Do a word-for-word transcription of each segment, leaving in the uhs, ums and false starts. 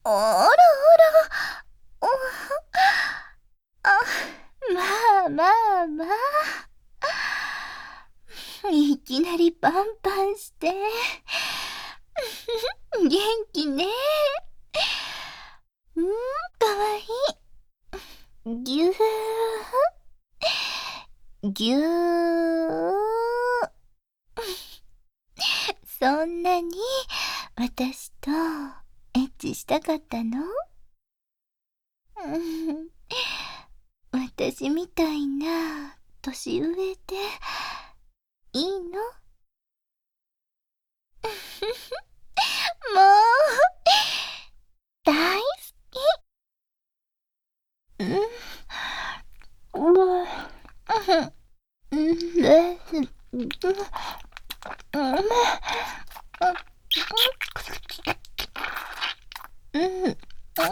あらあら、おあ、まあまあまあ。いきなりパンパンして。元気ね。うん、かわいい。ぎゅー。ぎゅー。そんなに私とエッチしたかったの？うん、私みたいな年上でいいの？もう大好き。うん、うん、うん、うん、うん、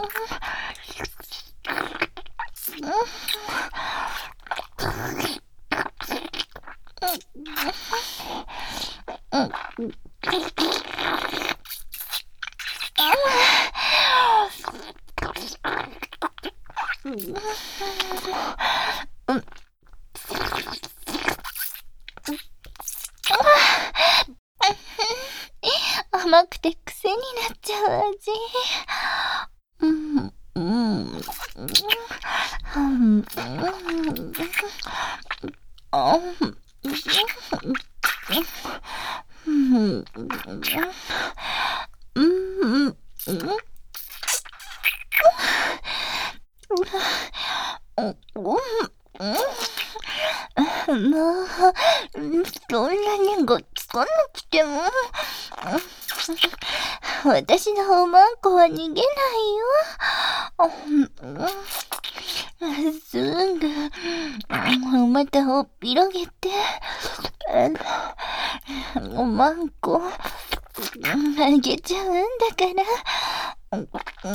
甘くて癖になっちゃう味。うん、うん、うん、うん、あ、うん、うん、うん、もう、そんなにごっつかなくても、私のおまんこは逃げないよ。すぐ、またおっぴろげて、おまんこ、あげちゃうんだから。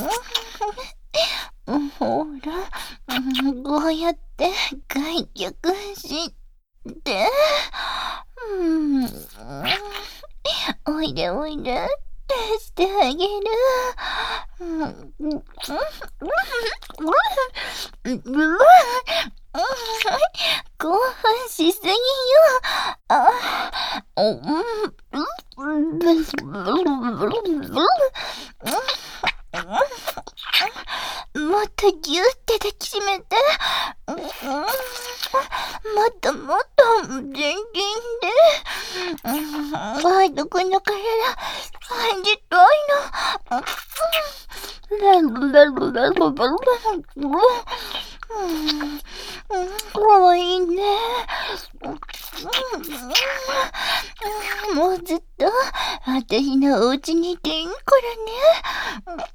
ほら、こうやって開脚して、うん、おいでおいでってしてあげる。うん、興奮しすぎよ。あ、うん、もっとぎゅって抱きしめて。もっともっと全然で。ワイドくんの体感じたいの。かわいいね。もうずっと私のお家にいていいからね。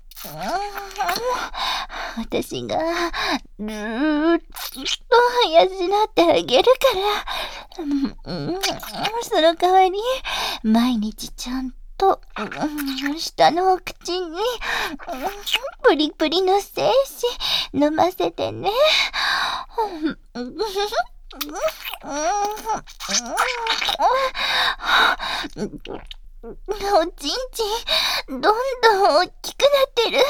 私がずーっと養ってあげるから、うん、その代わり毎日ちゃんと、うん、下のお口に、うん、プリプリの精子飲ませてね。おちんちんどんどん大きくなってる。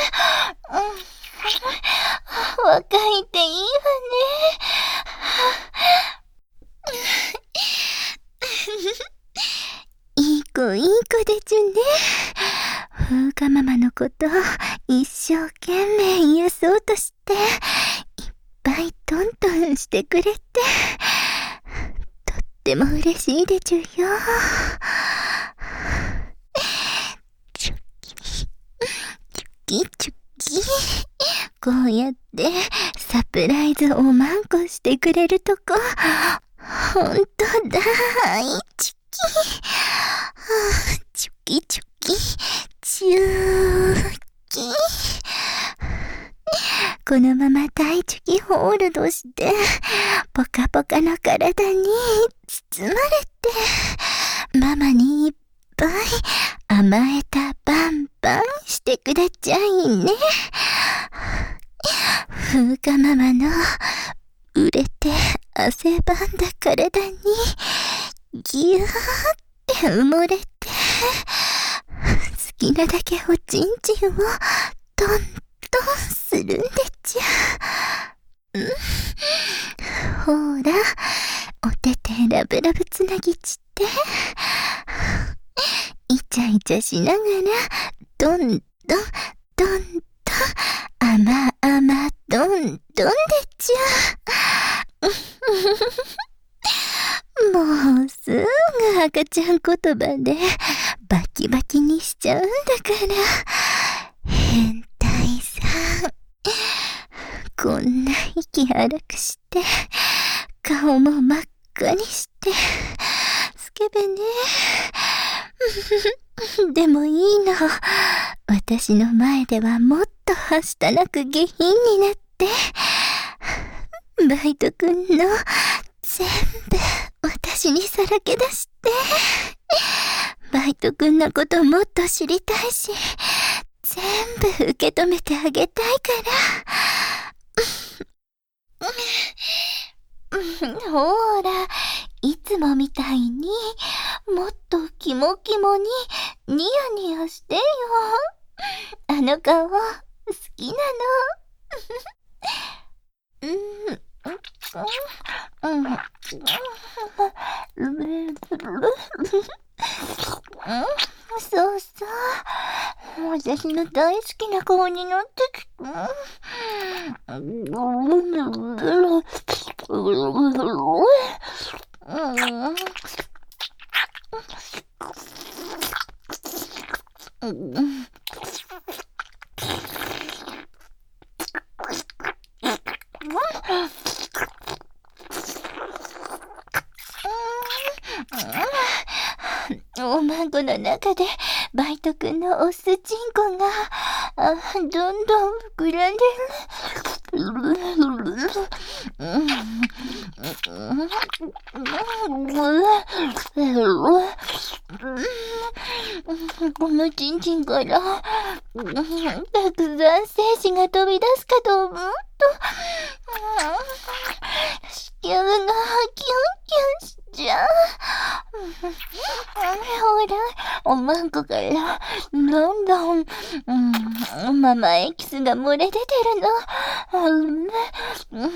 若いっていいわね。いい子いい子でちゅね。風花ママのこと一生懸命癒そうとしていっぱいトントンしてくれて、とっても嬉しいでちゅよ。チュキチュキチュキ、こうやってサプライズおまんこしてくれるとこほんとだいチュキ、チュキチュキチューキ。このまま大チュキホールドしてポカポカの体に包まれて、ママにいっぱい甘えたバンバンしてくれちゃいね。風花ママの売れて汗ばんだ体にぎゅーって埋もれて、好きなだけおちんちんをとトントンするんでちゃ。んほら、おててラブラブつなぎちって。イチャイチャしながら、どんどん、どんどん、あまあま、どんどんでちゃ。もうすぐ赤ちゃん言葉でバキバキにしちゃうんだから。変態さん。こんな息荒くして、顔も真っ赤にして、スケベね。でもいいの。私の前ではもっとはしたなく下品になって、バイトくんの全部私にさらけ出して、バイトくんのこともっと知りたいし、全部受け止めてあげたいから。ほら、いつもみたいにもっとキモキモにニヤニヤしてよ。あの顔好きなの。うん。うん。そうそう。私の大好きな顔になってきた。おまんこの中でバイトくんのオスチンコがあどんどん膨らんでる。このチンチンからたくさん精子が飛び出すかと思うと、子宮がキュンキュンしちゃう。ほら、おまんこからどんどん、うん、ママエキスが漏れ出てるの。うん、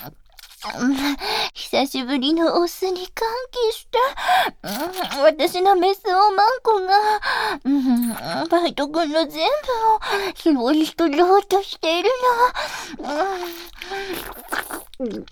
久しぶりのオスに歓喜した、うん、私のメスおまんこが、うん、バイトくんの全部を絞り取ろうとしているの。うんうん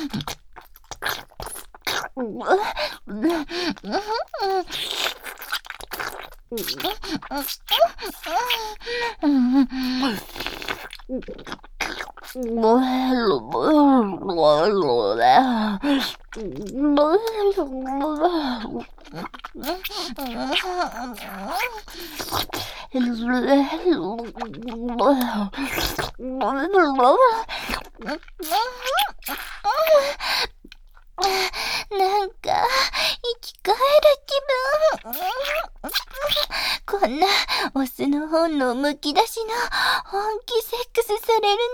なんか生き返る気分。こんなオスの本能むき出しの本気セックスされる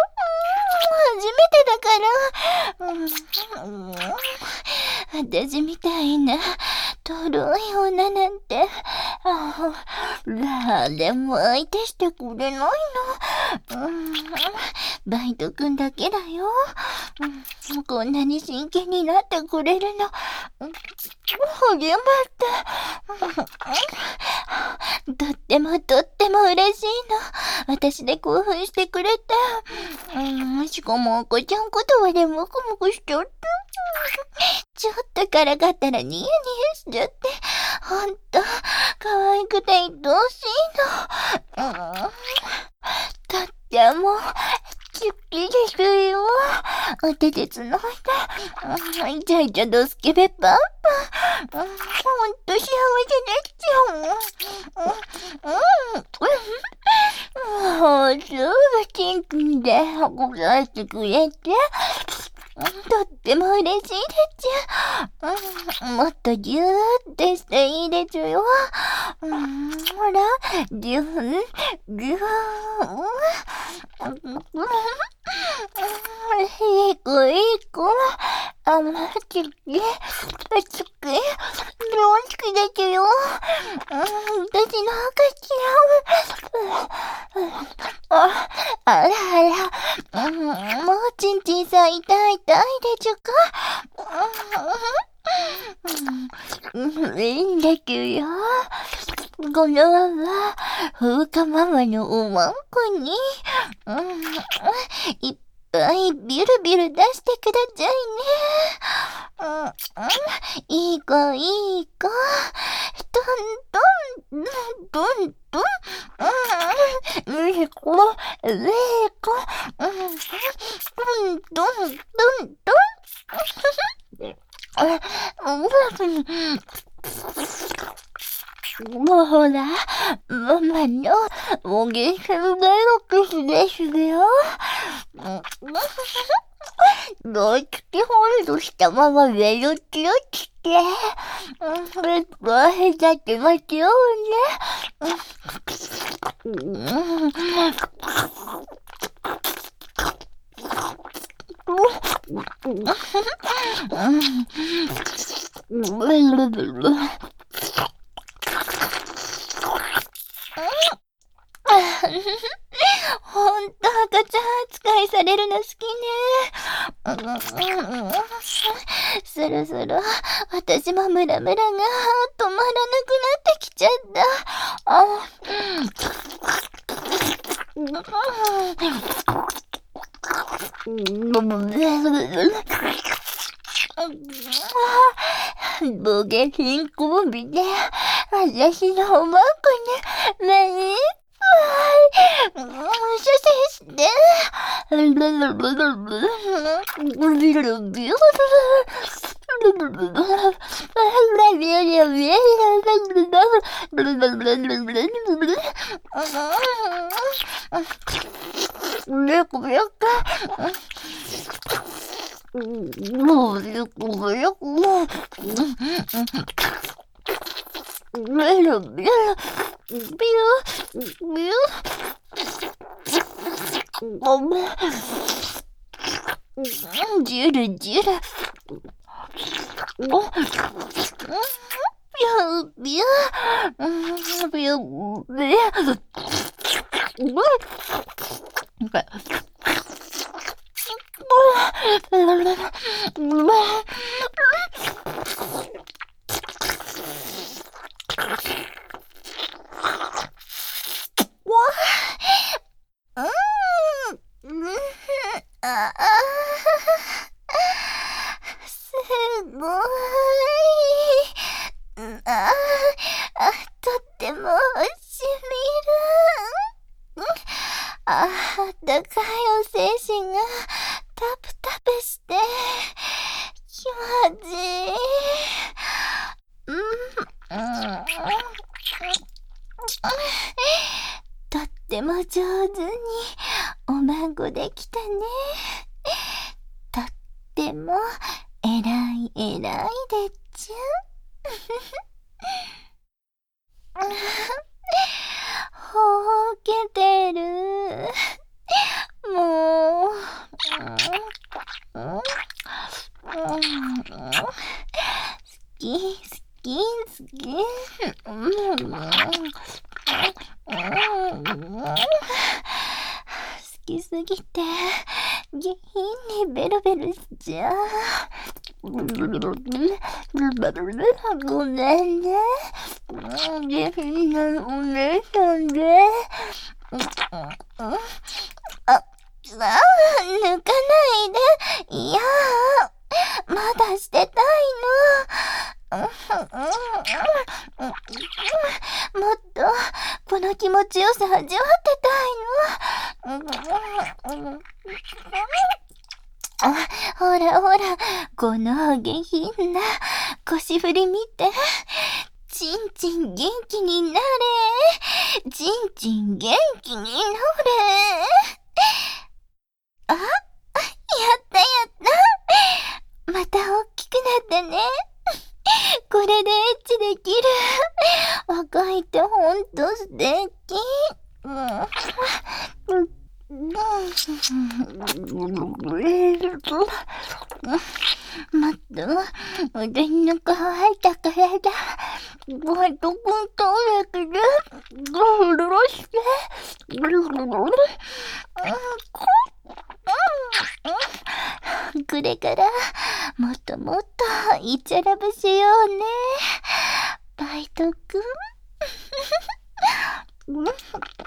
の初めてだから。私みたいなとろい女なんて誰も相手してくれないの。バイトくんだけだよ。こんなに真剣になってくれるの励まって。とってもとっても嬉しいの。私で興奮してくれて、うん、しかも赤ちゃん言葉でもくもくしちゃって、ちょっとからかったらニヤニヤしちゃって、ほんと可愛くて愛おしいの。うん、とっても好きですよ。お手でつないで、うん、イチャイチャドスケベパンパン、うん、ほんと幸せですよ。うん、うん、うん、もうすぐチンクで運ばせてくれて、とっても嬉しいですよ。うん、もっとギューってしていいですよ。うん、ほら、ギュー、ギュー。いい子いい子。あまちき、好き、大好きですよ。うん、私の赤ちゃん。 あ、あらあら、うん、もうちんちんさん痛い痛いでちゅか。うん、うん、いいんだけど、このまま、風花ママのおまんこに、うん、いっぱいビュルビュル出してくださいね。うんうん、いい子いい子。どんどん、どんどん、うん、いい子、いい子、うん、どんどん、どんどん、もうほら、ママのおげんさんだよ、キスですよ。どうしてほんとしたままメロキロって、うん、それ、大だってますよね。うんほんと赤ちゃん扱いされるの好きね。そろそろ私もムラムラが止まらなくなってきちゃった。あボケ貧困日で私のおまんこに目いっぱい射精して、もうよくもよくもうメロメロビュービューごめんジュルジュルビュービュービュービューすごい。ああ、とってもしみる。ああったかいお精子がタプタプして気持ちいい。うん、とっても上手におまんこできたね。とってもえらいえらいでっちゅ。ほうけてる。もう。好き好き好き。好きすぎて下品にベロベロしちゃう。ごめんね。下品なお姉さんで。あ、あ、抜かないで。いやまだしてたいの。もっとこの気持ちよさ味わってたいの。あ、ほらほら、この下品な腰振り見て。ちんちん元気になれ。ちんちん元気になれ。あ、やったやった。また大きくなったね。これでエッチできる。若いってほんと素敵。うん。もっと腕の乾いた体ごはんとくんとだけでゴロゴロしてこれからもっともっとイチャラブしようね、バイトくん。